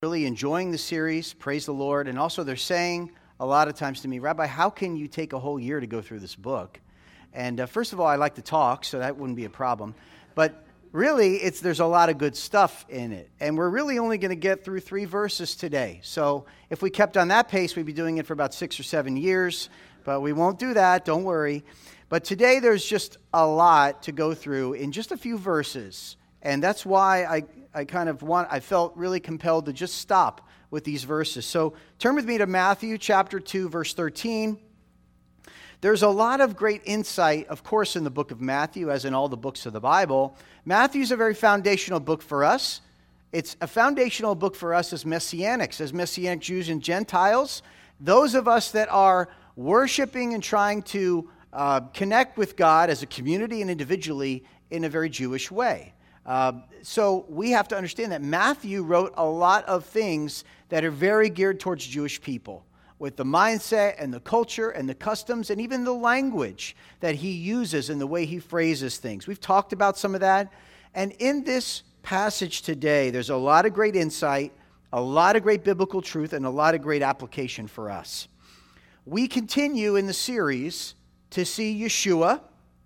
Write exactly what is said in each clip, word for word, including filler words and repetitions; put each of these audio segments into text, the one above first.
Really enjoying the series, praise the Lord, and also they're saying a lot of times to me, Rabbi, how can you take a whole year to go through this book? And uh, first of all, I like to talk, so that wouldn't be a problem. But really, it's there's a lot of good stuff in it, and we're really only going to get through three verses today. So if we kept on that pace, we'd be doing it for about six or seven years, but we won't do that, don't worry. But today, there's just a lot to go through in just a few verses, and that's why I I kind of want, I felt really compelled to just stop with these verses. So turn with me to Matthew chapter two, verse thirteen. There's a lot of great insight, of course, in the book of Matthew, as in all the books of the Bible. Matthew's a very foundational book for us. It's a foundational book for us as Messianics, as Messianic Jews and Gentiles. Those of us that are worshiping and trying to uh, connect with God as a community and individually in a very Jewish way. Uh, so we have to understand that Matthew wrote a lot of things that are very geared towards Jewish people, with the mindset and the culture and the customs and even the language that he uses and the way he phrases things. We've talked about some of that. And in this passage today, there's a lot of great insight, a lot of great biblical truth, and a lot of great application for us. We continue in the series to see Yeshua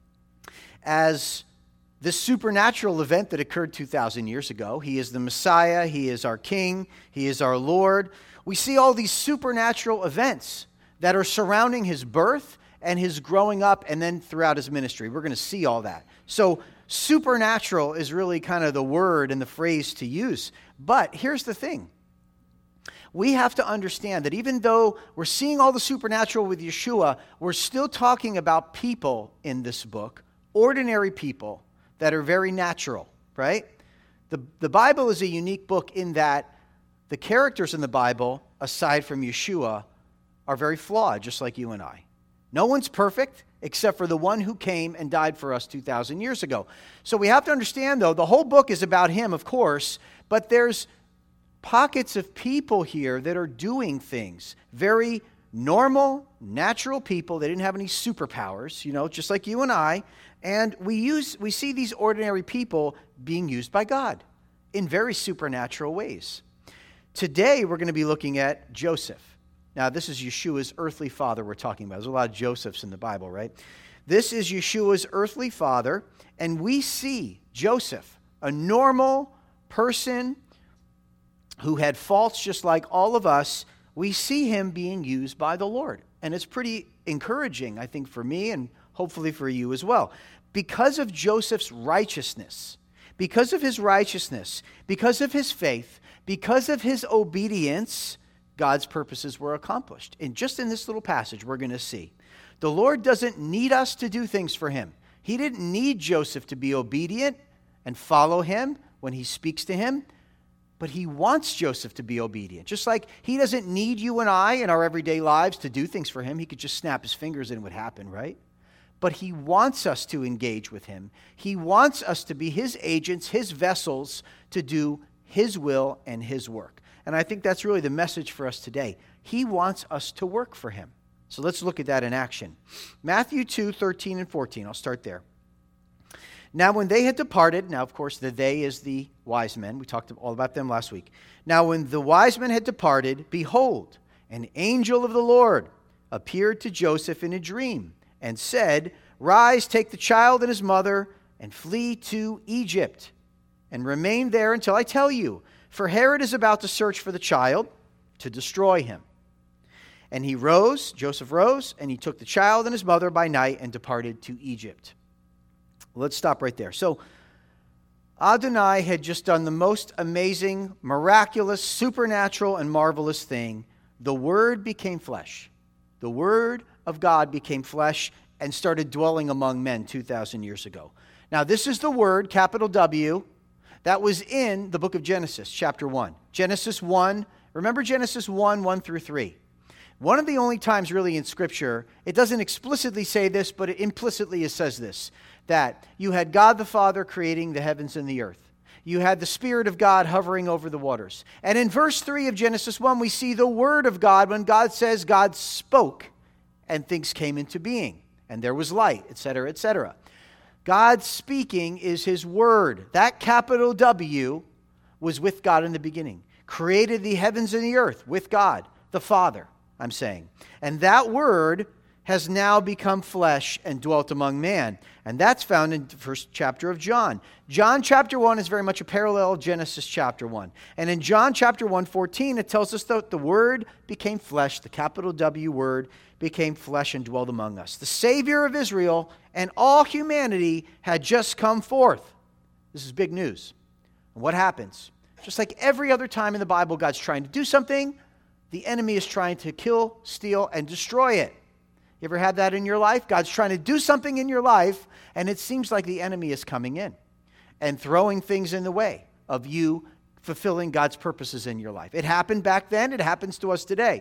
as this supernatural event that occurred two thousand years ago. He is the Messiah. He is our King. He is our Lord. We see all these supernatural events that are surrounding his birth and his growing up and then throughout his ministry. We're going to see all that. So supernatural is really kind of the word and the phrase to use. But here's the thing. We have to understand that even though we're seeing all the supernatural with Yeshua, we're still talking about people in this book, ordinary people, that are very natural, right? The, the Bible is a unique book in that the characters in the Bible, aside from Yeshua, are very flawed, just like you and I. No one's perfect except for the one who came and died for us two thousand years ago. So we have to understand, though, the whole book is about him, of course, but there's pockets of people here that are doing things. Very normal, natural people. They didn't have any superpowers, you know, just like you and I. And we use we see these ordinary people being used by God in very supernatural ways. Today, we're going to be looking at Joseph. Now, this is Yeshua's earthly father we're talking about. There's a lot of Josephs in the Bible, right? This is Yeshua's earthly father, and we see Joseph, a normal person who had faults just like all of us. We see him being used by the Lord. And it's pretty encouraging, I think, for me and hopefully for you as well. Because of Joseph's righteousness, because of his righteousness, because of his faith, because of his obedience, God's purposes were accomplished. And just in this little passage, we're going to see. The Lord doesn't need us to do things for him. He didn't need Joseph to be obedient and follow him when he speaks to him. But he wants Joseph to be obedient. Just like he doesn't need you and I in our everyday lives to do things for him. He could just snap his fingers and it would happen, right? But he wants us to engage with him. He wants us to be his agents, his vessels, to do his will and his work. And I think that's really the message for us today. He wants us to work for him. So let's look at that in action. Matthew two, thirteen and fourteen. I'll start there. Now when they had departed, now of course the they is the wise men. We talked all about them last week. Now when the wise men had departed, behold, an angel of the Lord appeared to Joseph in a dream and said, "Rise, take the child and his mother, and flee to Egypt, and remain there until I tell you. For Herod is about to search for the child to destroy him." And he rose, Joseph rose, and he took the child and his mother by night and departed to Egypt. Let's stop right there. So Adonai had just done the most amazing, miraculous, supernatural, and marvelous thing. The Word became flesh. The Word of God became flesh and started dwelling among men two thousand years ago. Now, this is the Word, capital W, that was in the book of Genesis, chapter one. Genesis one, remember Genesis one, one through three. One of the only times really in Scripture, it doesn't explicitly say this, but it implicitly it says this, that you had God the Father creating the heavens and the earth. You had the Spirit of God hovering over the waters. And in verse three of Genesis one, we see the Word of God when God says God spoke and things came into being. And there was light, et cetera, et cetera. God speaking is his word. That capital W was with God in the beginning. created the heavens and the earth with God, the Father, I'm saying. And that Word has now become flesh and dwelt among man. And that's found in the first chapter of John. John chapter one is very much a parallel of Genesis chapter one. And in John chapter one fourteen, it tells us that the Word became flesh, the capital W Word became flesh and dwelled among us. The Savior of Israel and all humanity had just come forth. This is big news. And what happens? Just like every other time in the Bible, God's trying to do something, the enemy is trying to kill, steal, and destroy it. You ever had that in your life? God's trying to do something in your life, and it seems like the enemy is coming in and throwing things in the way of you fulfilling God's purposes in your life. It happened back then. It happens to us today.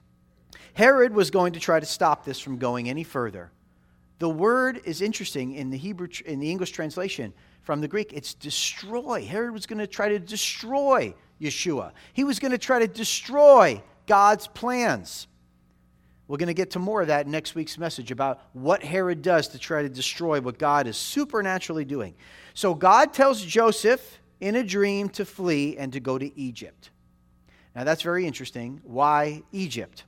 Herod was going to try to stop this from going any further. The word is interesting in the Hebrew, in the English translation from the Greek. It's destroy. Herod was going to try to destroy Yeshua. He was going to try to destroy God's plans. We're going to get to more of that in next week's message about what Herod does to try to destroy what God is supernaturally doing. So God tells Joseph in a dream to flee and to go to Egypt. Now that's very interesting. Why Egypt?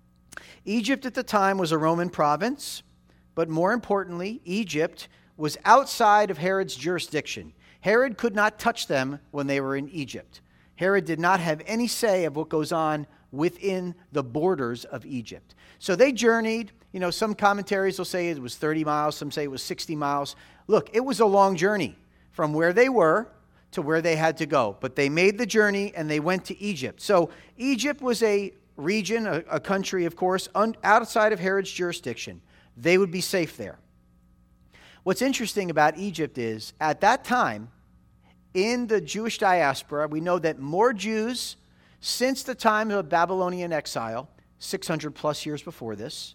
Egypt at the time was a Roman province, but more importantly, Egypt was outside of Herod's jurisdiction. Herod could not touch them when they were in Egypt. Herod did not have any say of what goes on within the borders of Egypt. So they journeyed. You know, some commentaries will say it was thirty miles, some say it was sixty miles. Look, it was a long journey from where they were to where they had to go. But they made the journey and they went to Egypt. So Egypt was a region, a, a country, of course, un, outside of Herod's jurisdiction. They would be safe there. What's interesting about Egypt is, at that time, in the Jewish diaspora, we know that more Jews, since the time of Babylonian exile, six hundred plus years before this,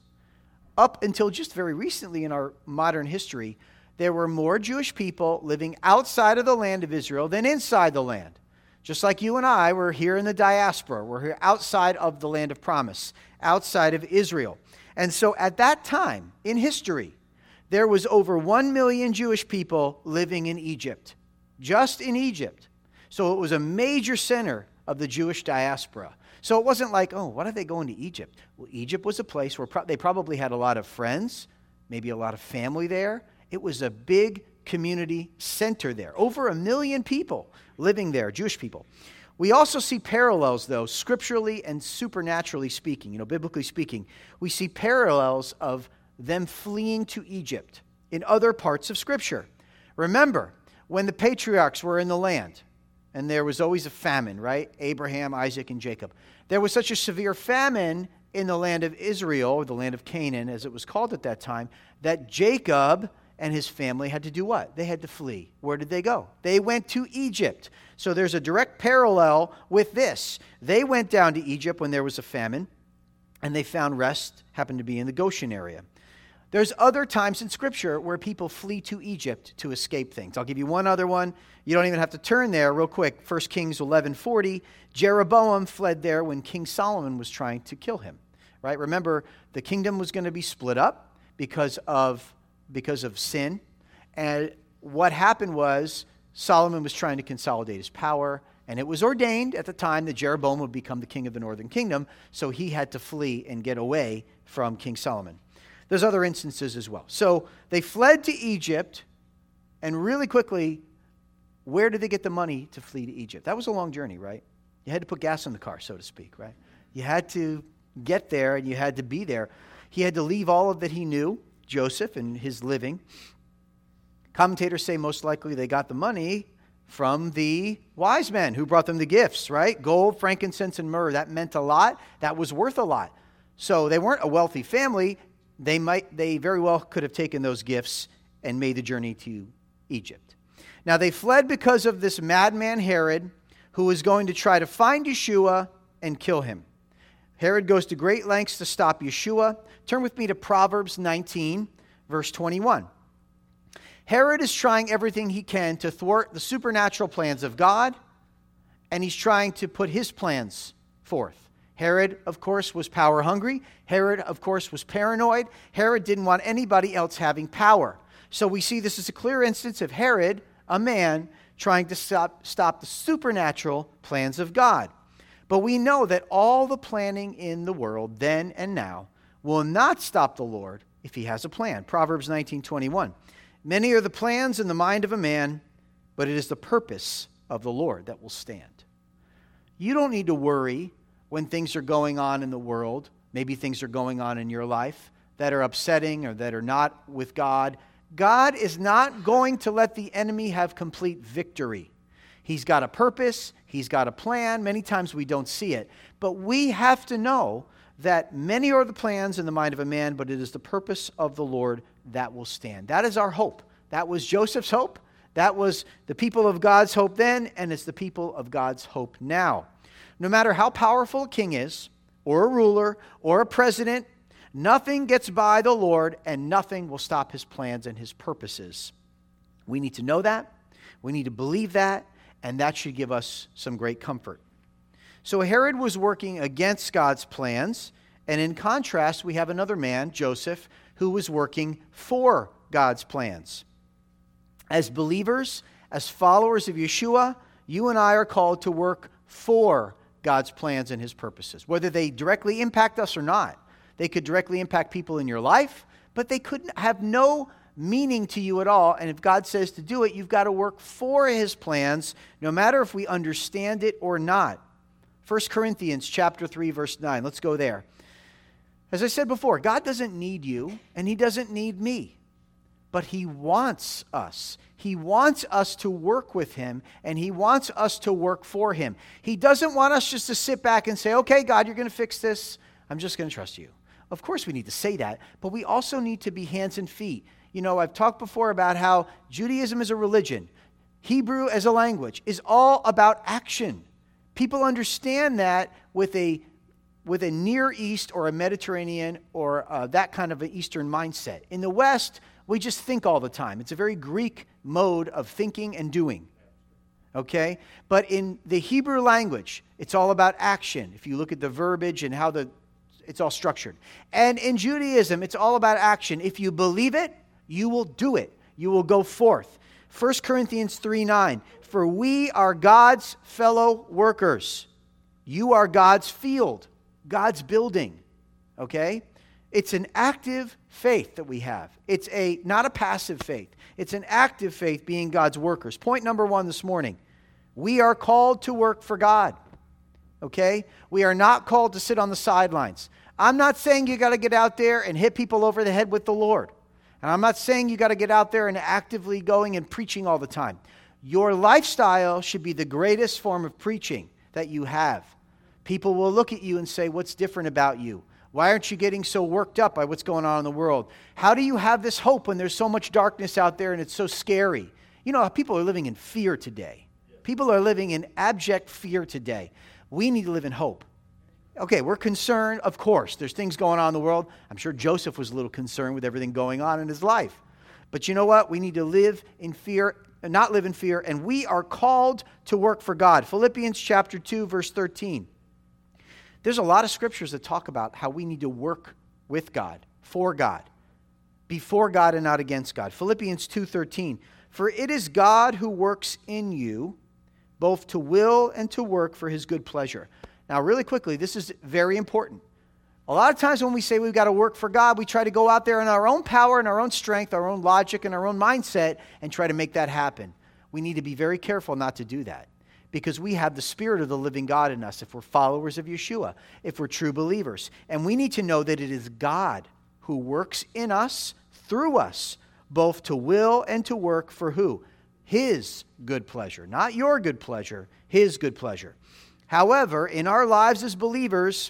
up until just very recently in our modern history, there were more Jewish people living outside of the land of Israel than inside the land. Just like you and I, we're here in the diaspora. We're here outside of the land of promise, outside of Israel. And so at that time in history, there was over one million Jewish people living in Egypt, just in Egypt. So it was a major center of the Jewish diaspora. So it wasn't like, oh, what are they going to Egypt? Well, Egypt was a place where pro- they probably had a lot of friends, maybe a lot of family there. It was a big community center there. Over a million people living there, Jewish people. We also see parallels, though, scripturally and supernaturally speaking, you know, biblically speaking. We see parallels of them fleeing to Egypt in other parts of Scripture. Remember, when the patriarchs were in the land, and there was always a famine, right? Abraham, Isaac, and Jacob. There was such a severe famine in the land of Israel, or the land of Canaan, as it was called at that time, that Jacob and his family had to do what? They had to flee. Where did they go? They went to Egypt. So there's a direct parallel with this. They went down to Egypt when there was a famine, and they found rest, happened to be in the Goshen area. There's other times in Scripture where people flee to Egypt to escape things. I'll give you one other one. You don't even have to turn there real quick. First Kings eleven forty. Jeroboam fled there when King Solomon was trying to kill him. Right? Remember, the kingdom was going to be split up because of, because of sin. And what happened was Solomon was trying to consolidate his power. And it was ordained at the time that Jeroboam would become the king of the northern kingdom. So he had to flee and get away from King Solomon. There's other instances as well. So they fled to Egypt, and really quickly, where did they get the money to flee to Egypt? That was a long journey, right? You had to put gas in the car, so to speak, right? You had to get there, and you had to be there. He had to leave all of that he knew, Joseph and his living. Commentators say most likely they got the money from the wise men who brought them the gifts, right? Gold, frankincense, and myrrh. That meant a lot. That was worth a lot. So they weren't a wealthy family. They might, they very well could have taken those gifts and made the journey to Egypt. Now they fled because of this madman Herod, who was going to try to find Yeshua and kill him. Herod goes to great lengths to stop Yeshua. Turn with me to Proverbs nineteen, verse twenty-one. Herod is trying everything he can to thwart the supernatural plans of God, and he's trying to put his plans forth. Herod, of course, was power hungry. Herod, of course, was paranoid. Herod didn't want anybody else having power. So we see this as a clear instance of Herod, a man, trying to stop, stop the supernatural plans of God. But we know that all the planning in the world, then and now, will not stop the Lord if he has a plan. Proverbs nineteen twenty-one. Many are the plans in the mind of a man, but it is the purpose of the Lord that will stand. You don't need to worry when things are going on in the world. Maybe things are going on in your life that are upsetting or that are not with God. God is not going to let the enemy have complete victory. He's got a purpose. He's got a plan. Many times we don't see it. But we have to know that many are the plans in the mind of a man, but it is the purpose of the Lord that will stand. That is our hope. That was Joseph's hope. That was the people of God's hope then, and it's the people of God's hope now. No matter how powerful a king is, or a ruler, or a president, nothing gets by the Lord, and nothing will stop his plans and his purposes. We need to know that. We need to believe that, and that should give us some great comfort. So Herod was working against God's plans, and in contrast, we have another man, Joseph, who was working for God's plans. As believers, as followers of Yeshua, you and I are called to work for God's plans and his purposes, whether they directly impact us or not. They could directly impact people in your life, but they could have no meaning to you at all. And if God says to do it, you've got to work for his plans, no matter if we understand it or not. First Corinthians chapter three, verse nine. Let's go there. As I said before, God doesn't need you, and he doesn't need me. But he wants us. He wants us to work with him, and he wants us to work for him. He doesn't want us just to sit back and say, okay, God, you're going to fix this. I'm just going to trust you. Of course we need to say that, but we also need to be hands and feet. You know, I've talked before about how Judaism is a religion. Hebrew as a language is all about action. People understand that with a with a Near East or a Mediterranean or uh, that kind of an Eastern mindset. In the West, we just think all the time. It's a very Greek mode of thinking and doing. Okay? But in the Hebrew language, it's all about action. If you look at the verbiage and how the it's all structured. And in Judaism, it's all about action. If you believe it, you will do it. You will go forth. First Corinthians three nine. For we are God's fellow workers. You are God's field, God's building. Okay? It's an active faith that we have. It's a not a passive faith. It's an active faith, being God's workers. Point number one this morning. We are called to work for God. Okay? We are not called to sit on the sidelines. I'm not saying you got to get out there and hit people over the head with the Lord. And I'm not saying you got to get out there and actively going and preaching all the time. Your lifestyle should be the greatest form of preaching that you have. People will look at you and say, what's different about you? Why aren't you getting so worked up by what's going on in the world? How do you have this hope when there's so much darkness out there and it's so scary? You know, people are living in fear today. People are living in abject fear today. We need to live in hope. Okay, we're concerned, of course. There's things going on in the world. I'm sure Joseph was a little concerned with everything going on in his life. But you know what? We need to live in fear, not live in fear, and we are called to work for God. Philippians chapter two, verse thirteen. There's a lot of scriptures that talk about how we need to work with God, for God, before God and not against God. Philippians two thirteen. For it is God who works in you, both to will and to work for his good pleasure. Now, really quickly, this is very important. A lot of times when we say we've got to work for God, we try to go out there in our own power and our own strength, our own logic and our own mindset, and try to make that happen. We need to be very careful not to do that, because we have the Spirit of the living God in us if we're followers of Yeshua, if we're true believers. And we need to know that it is God who works in us, through us, both to will and to work for who? His good pleasure. Not your good pleasure, his good pleasure. However, in our lives as believers,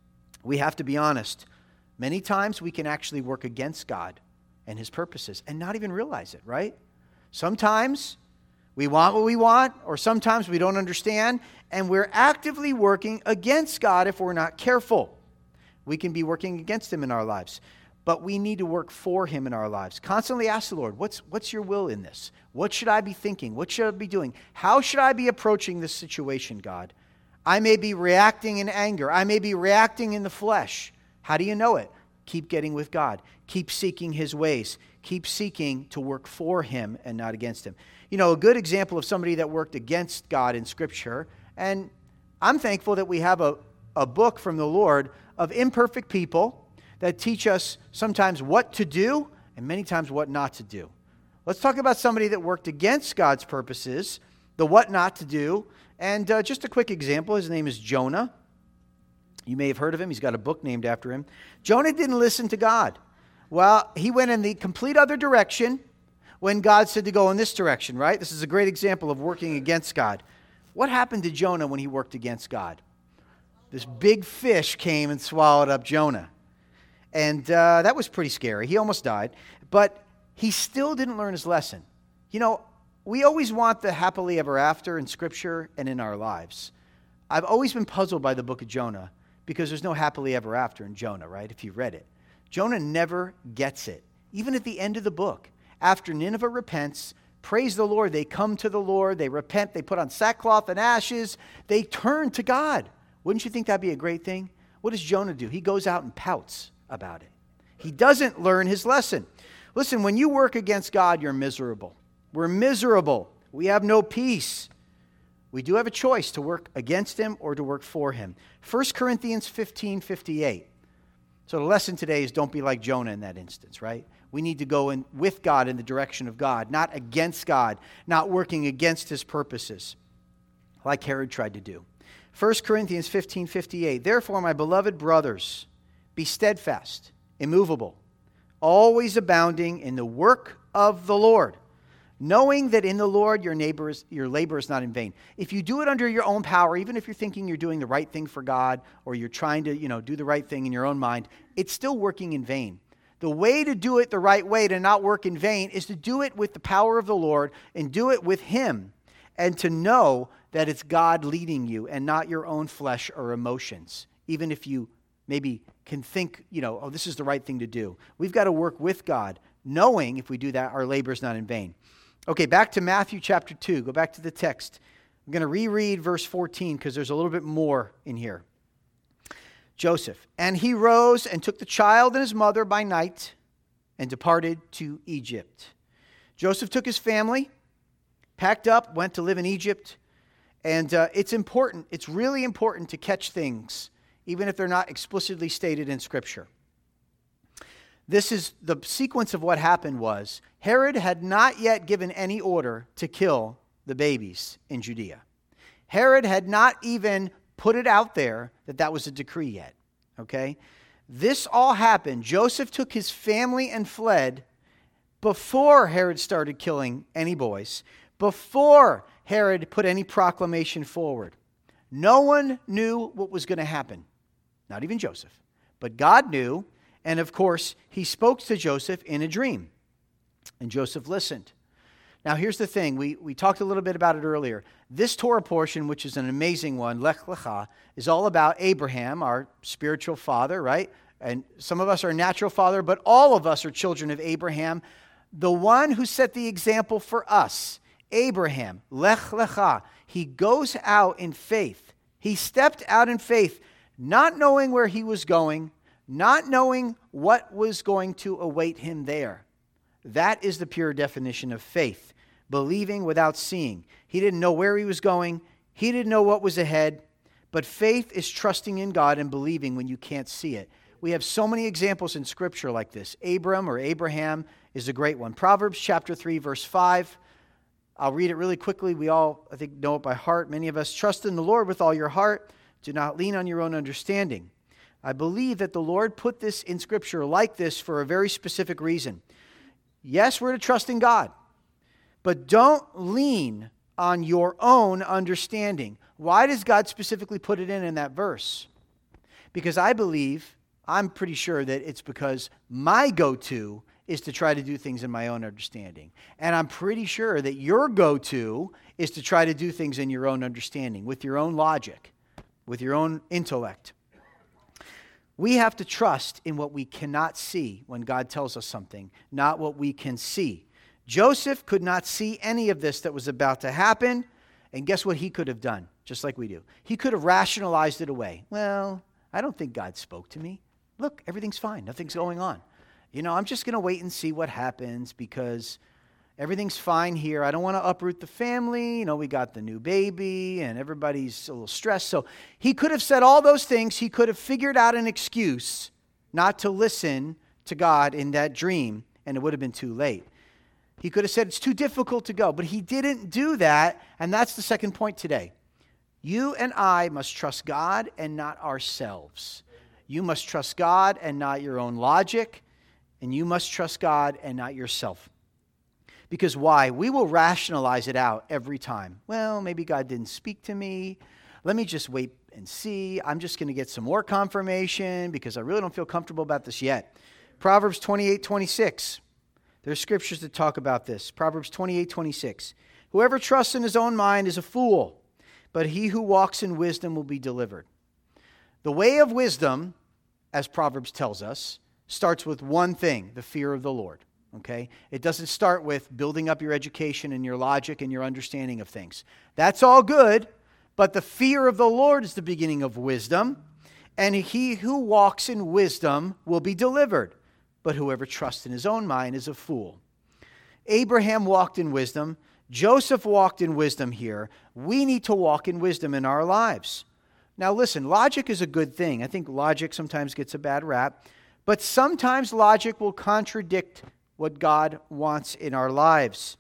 we have to be honest. Many times we can actually work against God and his purposes and not even realize it, right? Sometimes we want what we want, or sometimes we don't understand, and we're actively working against God if we're not careful. We can be working against him in our lives, but we need to work for him in our lives. Constantly ask the Lord, what's, what's your will in this? What should I be thinking? What should I be doing? How should I be approaching this situation, God? I may be reacting in anger. I may be reacting in the flesh. How do you know it? Keep getting with God. Keep seeking his ways. Keep seeking to work for him and not against him. You know, a good example of somebody that worked against God in Scripture, and I'm thankful that we have a, a book from the Lord of imperfect people that teach us sometimes what to do and many times what not to do. Let's talk about somebody that worked against God's purposes, the what not to do. And uh, just a quick example, his name is Jonah. You may have heard of him. He's got a book named after him. Jonah didn't listen to God. Well, he went in the complete other direction when God said to go in this direction, right? This is a great example of working against God. What happened to Jonah when he worked against God? This big fish came and swallowed up Jonah. And uh, that was pretty scary. He almost died. But he still didn't learn his lesson. You know, we always want the happily ever after in Scripture and in our lives. I've always been puzzled by the book of Jonah because there's no happily ever after in Jonah, right? If you read it. Jonah never gets it. Even at the end of the book, after Nineveh repents, praise the Lord, they come to the Lord, they repent, they put on sackcloth and ashes, they turn to God. Wouldn't you think that'd be a great thing? What does Jonah do? He goes out and pouts about it. He doesn't learn his lesson. Listen, when you work against God, you're miserable. We're miserable. We have no peace. We do have a choice to work against him or to work for him. First Corinthians fifteen fifty-eight. So the lesson today is don't be like Jonah in that instance, right? We need to go in with God in the direction of God, not against God, not working against his purposes, like Herod tried to do. First Corinthians fifteen fifty-eight. Therefore, my beloved brothers, be steadfast, immovable, always abounding in the work of the Lord, knowing that in the Lord your neighbor is, your labor is not in vain. If you do it under your own power, even if you're thinking you're doing the right thing for God or you're trying to, you know, do the right thing in your own mind, it's still working in vain. The way to do it the right way, to not work in vain, is to do it with the power of the Lord and do it with him, and to know that it's God leading you and not your own flesh or emotions, even if you maybe can think, you know, oh, this is the right thing to do. We've got to work with God, knowing if we do that, our labor is not in vain. Okay, back to Matthew chapter two. Go back to the text. I'm going to reread verse fourteen because there's a little bit more in here. Joseph, and he rose and took the child and his mother by night and departed to Egypt. Joseph took his family, packed up, went to live in Egypt. And uh, it's important, it's really important to catch things, even if they're not explicitly stated in Scripture. This is the sequence of what happened was Herod had not yet given any order to kill the babies in Judea. Herod had not even put it out there that that was a decree yet, okay? This all happened. Joseph took his family and fled before Herod started killing any boys, before Herod put any proclamation forward. No one knew what was going to happen, not even Joseph. But God knew, and of course, he spoke to Joseph in a dream, and Joseph listened. Now, here's the thing. We, we talked a little bit about it earlier. This Torah portion, which is an amazing one, Lech Lecha, is all about Abraham, our spiritual father, right? And some of us are natural father, but all of us are children of Abraham, the one who set the example for us. Abraham, Lech Lecha, he goes out in faith. He stepped out in faith, not knowing where he was going, not knowing what was going to await him there. That is the pure definition of faith, believing without seeing. He didn't know where he was going. He didn't know what was ahead. But faith is trusting in God and believing when you can't see it. We have so many examples in Scripture like this. Abram or Abraham is a great one. Proverbs chapter three, verse five. I'll read it really quickly. We all, I think, know it by heart. Many of us trust in the Lord with all your heart. Do not lean on your own understanding. I believe that the Lord put this in Scripture like this for a very specific reason. Yes, we're to trust in God, but don't lean on your own understanding. Why does God specifically put it in in that verse? Because I believe, I'm pretty sure that it's because my go-to is to try to do things in my own understanding. And I'm pretty sure that your go-to is to try to do things in your own understanding, with your own logic, with your own intellect. We have to trust in what we cannot see when God tells us something, not what we can see. Joseph could not see any of this that was about to happen, and guess what he could have done, just like we do? He could have rationalized it away. Well, I don't think God spoke to me. Look, everything's fine. Nothing's going on. You know, I'm just going to wait and see what happens because, Everything's fine here. I don't want to uproot the family. You know, we got the new baby and everybody's a little stressed. So he could have said all those things. He could have figured out an excuse not to listen to God in that dream, and it would have been too late. He could have said it's too difficult to go, but he didn't do that, and that's the second point today. You and I must trust God and not ourselves. You must trust God and not your own logic, and you must trust God and not yourself. Because why? We will rationalize it out every time. Well, maybe God didn't speak to me. Let me just wait and see. I'm just going to get some more confirmation because I really don't feel comfortable about this yet. Proverbs twenty-eight twenty-six. There's scriptures that talk about this. Proverbs twenty-eight twenty-six. Whoever trusts in his own mind is a fool, but he who walks in wisdom will be delivered. The way of wisdom, as Proverbs tells us, starts with one thing, the fear of the Lord. Okay? It doesn't start with building up your education and your logic and your understanding of things. That's all good, but the fear of the Lord is the beginning of wisdom, and he who walks in wisdom will be delivered. But whoever trusts in his own mind is a fool. Abraham walked in wisdom. Joseph walked in wisdom here. We need to walk in wisdom in our lives. Now listen, logic is a good thing. I think logic sometimes gets a bad rap, but sometimes logic will contradict what God wants in our lives.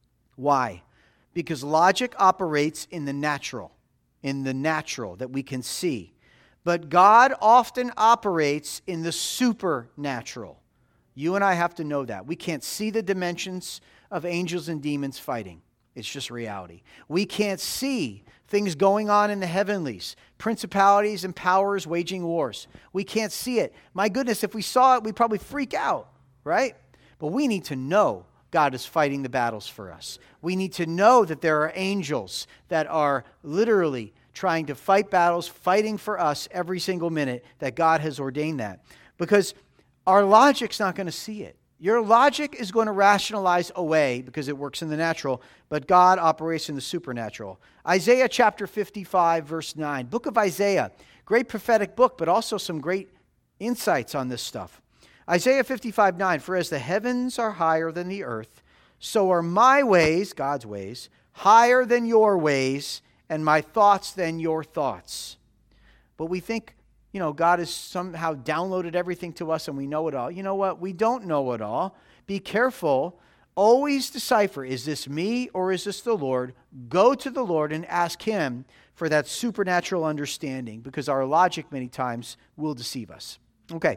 Why? Because logic operates in the natural, in the natural that we can see. But God often operates in the supernatural. You and I have to know that. We can't see the dimensions of angels and demons fighting. It's just reality. We can't see things going on in the heavenlies, principalities and powers waging wars. We can't see it. My goodness, if we saw it, we'd probably freak out, right? But we need to know God is fighting the battles for us. We need to know that there are angels that are literally trying to fight battles, fighting for us every single minute, that God has ordained that. Because our logic's not going to see it. Your logic is going to rationalize away because it works in the natural, but God operates in the supernatural. Isaiah chapter fifty-five, verse nine. Book of Isaiah, great prophetic book, but also some great insights on this stuff. Isaiah fifty-five nine, for as the heavens are higher than the earth, so are my ways, God's ways, higher than your ways, and my thoughts than your thoughts. But we think, you know, God has somehow downloaded everything to us and we know it all. You know what? We don't know it all. Be careful. Always decipher, is this me or is this the Lord? Go to the Lord and ask Him for that supernatural understanding, because our logic many times will deceive us. Okay.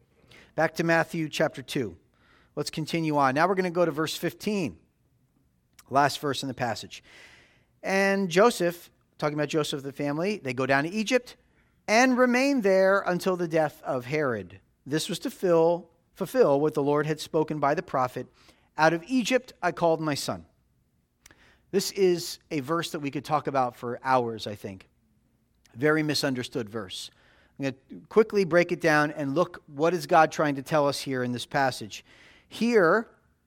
Back to Matthew chapter two. Let's continue on. Now we're going to go to verse fifteen. Last verse in the passage. And Joseph, talking about Joseph the family, they go down to Egypt and remain there until the death of Herod. This was to fill, fulfill what the Lord had spoken by the prophet. Out of Egypt I called my son. This is a verse that we could talk about for hours, I think. Very misunderstood verse. I'm going to quickly break it down and look, what is God trying to tell us here in this passage? Here,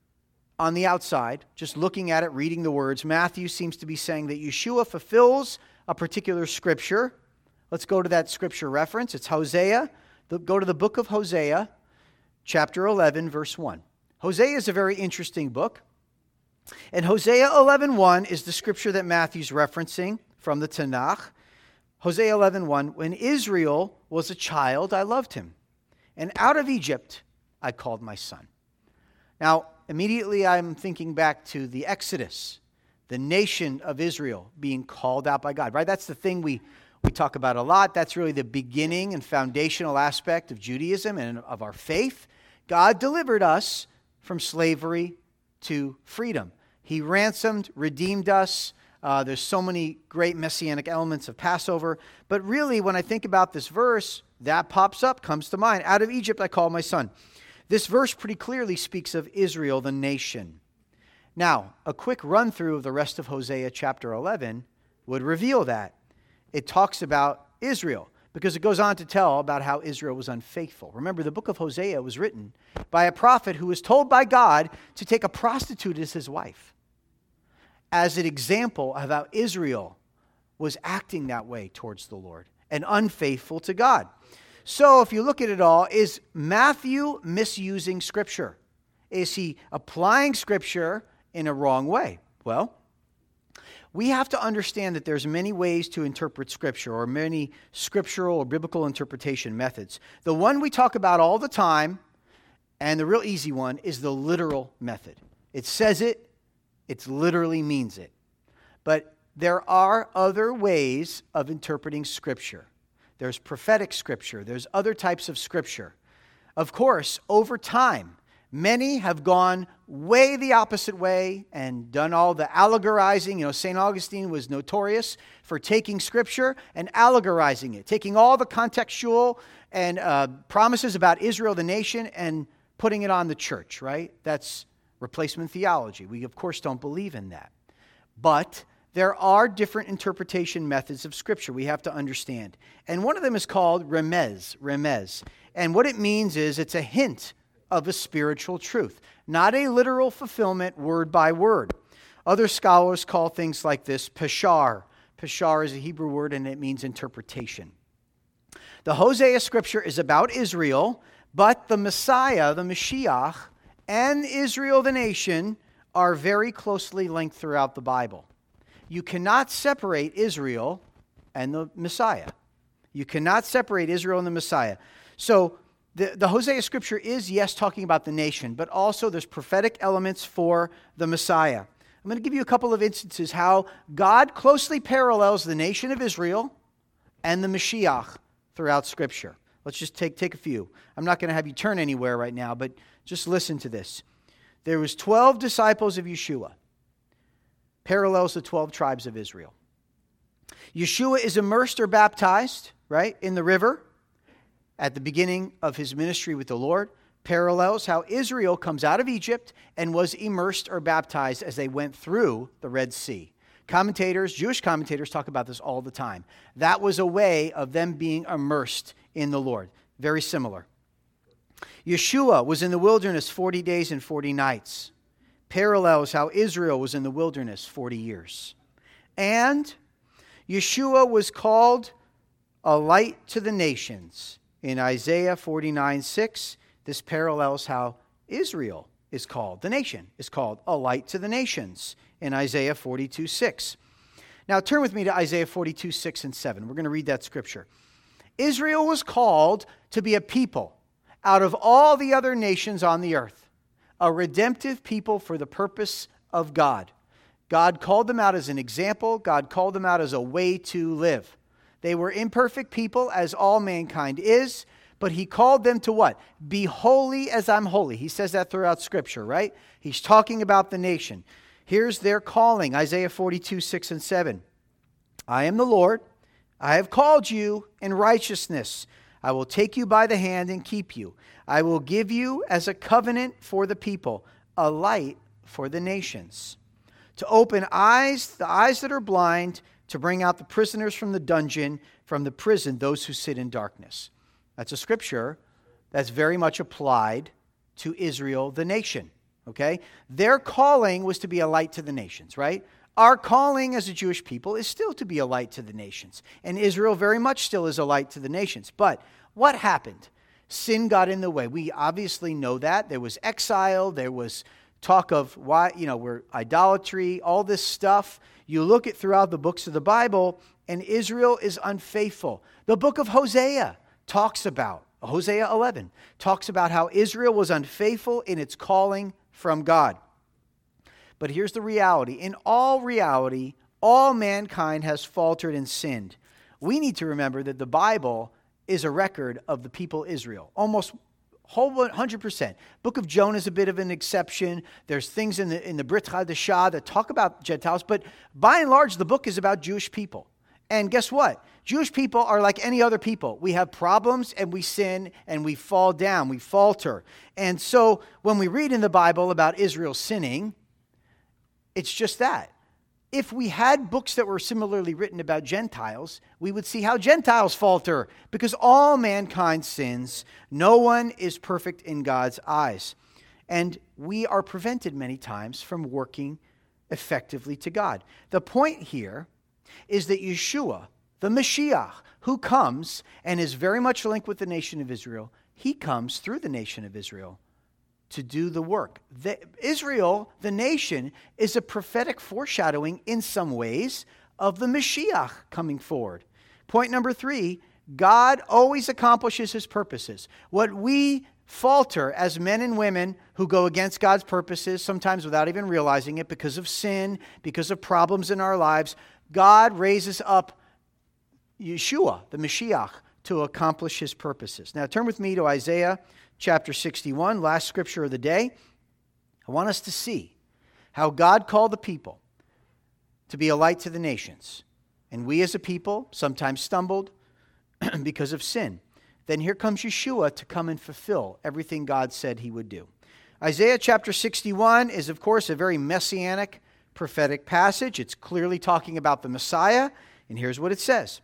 on the outside, just looking at it, reading the words, Matthew seems to be saying that Yeshua fulfills a particular scripture. Let's go to that scripture reference. It's Hosea. Go to the book of Hosea, chapter eleven, verse one. Hosea is a very interesting book. And Hosea eleven one is the scripture that Matthew's referencing from the Tanakh. Hosea eleven one, when Israel was a child, I loved him. And out of Egypt, I called my son. Now, immediately I'm thinking back to the Exodus, the nation of Israel being called out by God, right? That's the thing we, we talk about a lot. That's really the beginning and foundational aspect of Judaism and of our faith. God delivered us from slavery to freedom. He ransomed, redeemed us. Uh, there's so many great messianic elements of Passover. But really, when I think about this verse, that pops up, comes to mind. Out of Egypt I called my son. This verse pretty clearly speaks of Israel, the nation. Now, a quick run through of the rest of Hosea chapter eleven would reveal that. It talks about Israel, because it goes on to tell about how Israel was unfaithful. Remember, the book of Hosea was written by a prophet who was told by God to take a prostitute as his wife, as an example of how Israel was acting that way towards the Lord and unfaithful to God. So if you look at it all, is Matthew misusing Scripture? Is he applying Scripture in a wrong way? Well, we have to understand that there's many ways to interpret Scripture, or many scriptural or biblical interpretation methods. The one we talk about all the time, and the real easy one, is the literal method. It says it, it literally means it. But there are other ways of interpreting Scripture. There's prophetic Scripture. There's other types of Scripture. Of course, over time, many have gone way the opposite way and done all the allegorizing. You know, Saint Augustine was notorious for taking Scripture and allegorizing it, taking all the contextual and uh, promises about Israel, the nation, and putting it on the church, right? That's replacement theology. We, of course, don't believe in that. But there are different interpretation methods of Scripture we have to understand. And one of them is called remez, remez. And what it means is it's a hint of a spiritual truth, not a literal fulfillment word by word. Other scholars call things like this peshar. Peshar is a Hebrew word, and it means interpretation. The Hosea Scripture is about Israel, but the Messiah, the Mashiach, and Israel, the nation, are very closely linked throughout the Bible. You cannot separate Israel and the Messiah. You cannot separate Israel and the Messiah. So the, the Hosea Scripture is, yes, talking about the nation, but also there's prophetic elements for the Messiah. I'm going to give you a couple of instances how God closely parallels the nation of Israel and the Mashiach throughout Scripture. Let's just take, take a few. I'm not going to have you turn anywhere right now, but just listen to this. There was twelve disciples of Yeshua. Parallels the twelve tribes of Israel. Yeshua is immersed or baptized, right, in the river at the beginning of his ministry with the Lord. Parallels how Israel comes out of Egypt and was immersed or baptized as they went through the Red Sea. Commentators, Jewish commentators, talk about this all the time. That was a way of them being immersed in the Lord. Very similar. Yeshua was in the wilderness forty days and forty nights. Parallels how Israel was in the wilderness forty years. And Yeshua was called a light to the nations. In Isaiah forty-nine six, this parallels how Israel is called, the nation is called a light to the nations in Isaiah forty-two six. Now turn with me to Isaiah forty-two six and seven. We're going to read that scripture. Israel was called to be a people out of all the other nations on the earth, a redemptive people for the purpose of God. God called them out as an example. God called them out as a way to live. They were imperfect people, as all mankind is, but he called them to what? Be holy as I'm holy. He says that throughout Scripture, right? He's talking about the nation. Here's their calling, Isaiah forty-two six and seven. I am the Lord. I have called you in righteousness. I will take you by the hand and keep you. I will give you as a covenant for the people, a light for the nations. To open eyes, the eyes that are blind, to bring out the prisoners from the dungeon, from the prison, those who sit in darkness. That's a scripture that's very much applied to Israel, the nation. Okay? Their calling was to be a light to the nations, right? Our calling as a Jewish people is still to be a light to the nations. And Israel very much still is a light to the nations. But what happened? Sin got in the way. We obviously know that. There was exile. There was talk of why, you know, we're idolatry, all this stuff. You look at throughout the books of the Bible, and Israel is unfaithful. The book of Hosea talks about, Hosea eleven, talks about how Israel was unfaithful in its calling from God. But here's the reality. In all reality, all mankind has faltered and sinned. We need to remember that the Bible is a record of the people Israel. Almost whole one hundred percent. Book of Jonah is a bit of an exception. There's things in the in the Brit Hadashah that talk about Gentiles, but by and large, the book is about Jewish people. And guess what? Jewish people are like any other people. We have problems and we sin and we fall down, we falter. And so when we read in the Bible about Israel sinning, it's just that. If we had books that were similarly written about Gentiles, we would see how Gentiles falter, because all mankind sins. No one is perfect in God's eyes. And we are prevented many times from working effectively to God. The point here is that Yeshua, the Mashiach, who comes and is very much linked with the nation of Israel, he comes through the nation of Israel to do the work. The, Israel, the nation, is a prophetic foreshadowing in some ways of the Mashiach coming forward. Point number three, God always accomplishes his purposes. What we falter as men and women who go against God's purposes, sometimes without even realizing it, because of sin, because of problems in our lives, God raises up Yeshua, the Mashiach, to accomplish his purposes. Now turn with me to Isaiah chapter sixty-one, last scripture of the day. I want us to see how God called the people to be a light to the nations. And we as a people sometimes stumbled because of sin. Then here comes Yeshua to come and fulfill everything God said he would do. Isaiah chapter sixty-one is, of course, a very messianic prophetic passage. It's clearly talking about the Messiah. And here's what it says.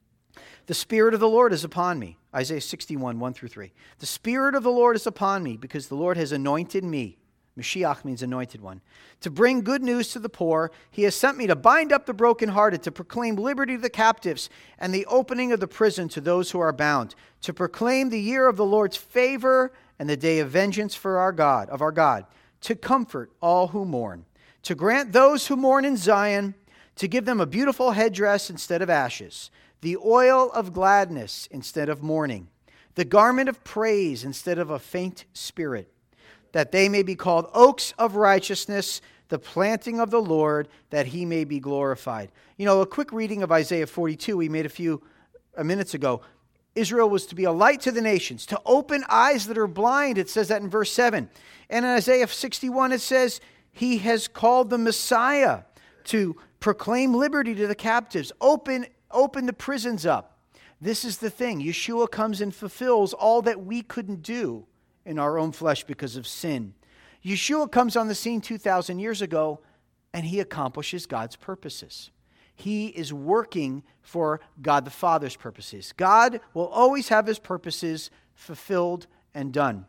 The Spirit of the Lord is upon me. Isaiah sixty-one, one through three. The Spirit of the Lord is upon me because the Lord has anointed me. Mashiach means anointed one. To bring good news to the poor. He has sent me to bind up the brokenhearted, to proclaim liberty to the captives, and the opening of the prison to those who are bound. To proclaim the year of the Lord's favor and the day of vengeance for our God, of our God. To comfort all who mourn. To grant those who mourn in Zion, to give them a beautiful headdress instead of ashes, the oil of gladness instead of mourning, the garment of praise instead of a faint spirit, that they may be called oaks of righteousness, the planting of the Lord, that he may be glorified. You know, a quick reading of Isaiah forty-two we made a few minutes ago. Israel was to be a light to the nations, to open eyes that are blind. It says that in verse seven. And in Isaiah sixty-one it says, he has called the Messiah to proclaim liberty to the captives, open Open the prisons up. This is the thing. Yeshua comes and fulfills all that we couldn't do in our own flesh because of sin. Yeshua comes on the scene two thousand years ago, and he accomplishes God's purposes. He is working for God the Father's purposes. God will always have his purposes fulfilled and done.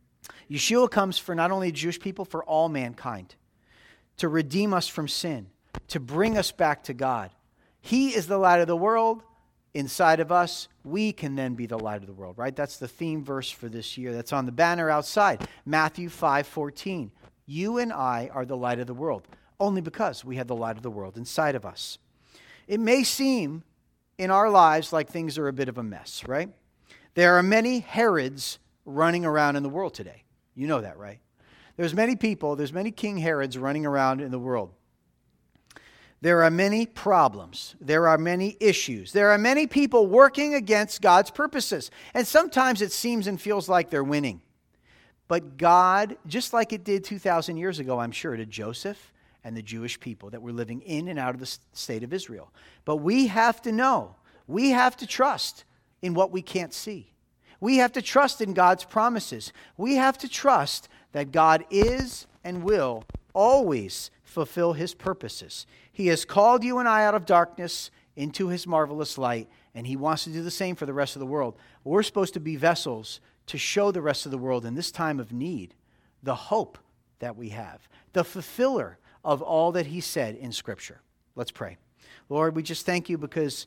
Yeshua comes for not only the Jewish people, for all mankind, to redeem us from sin, to bring us back to God. He is the light of the world. Inside of us, we can then be the light of the world, right? That's the theme verse for this year. That's on the banner outside. Matthew five fourteen. You and I are the light of the world, only because we have the light of the world inside of us. It may seem in our lives like things are a bit of a mess, right? There are many Herods running around in the world today. You know that, right? There's many people, there's many King Herods running around in the world. There are many problems. There are many issues. There are many people working against God's purposes. And sometimes it seems and feels like they're winning. But God, just like it did two thousand years ago, I'm sure, to Joseph and the Jewish people that were living in and out of the state of Israel. But we have to know, we have to trust in what we can't see. We have to trust in God's promises. We have to trust that God is and will always fulfill his purposes. He has called you and I out of darkness into his marvelous light, and he wants to do the same for the rest of the world. We're supposed to be vessels to show the rest of the world in this time of need the hope that we have, the fulfiller of all that he said in Scripture. Let's pray. Lord, we just thank you because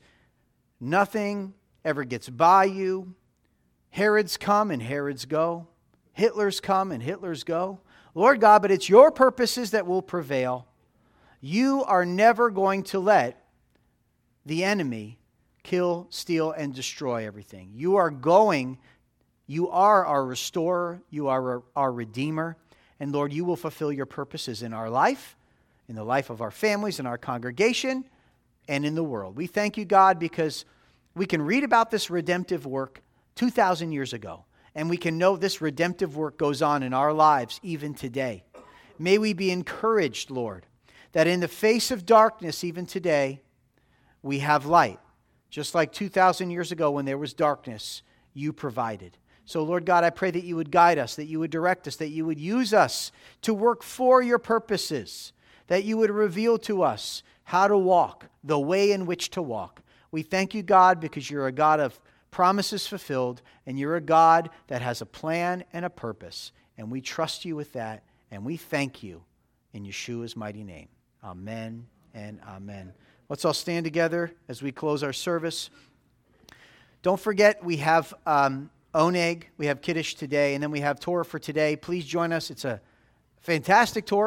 nothing ever gets by you. Herods come and Herods go. Hitlers come and Hitlers go. Lord God, but it's your purposes that will prevail. You are never going to let the enemy kill, steal, and destroy everything. You are going, you are our restorer, you are our, our redeemer, and Lord, you will fulfill your purposes in our life, in the life of our families, in our congregation, and in the world. We thank you, God, because we can read about this redemptive work two thousand years ago, and we can know this redemptive work goes on in our lives even today. May we be encouraged, Lord, that in the face of darkness, even today, we have light. Just like two thousand years ago when there was darkness, you provided. So, Lord God, I pray that you would guide us, that you would direct us, that you would use us to work for your purposes, that you would reveal to us how to walk, the way in which to walk. We thank you, God, because you're a God of promises fulfilled, and you're a God that has a plan and a purpose. And we trust you with that, and we thank you in Yeshua's mighty name. Amen and amen. Let's all stand together as we close our service. Don't forget, we have um, Oneg. We have Kiddush today, and then we have Torah for today. Please join us. It's a fantastic Torah.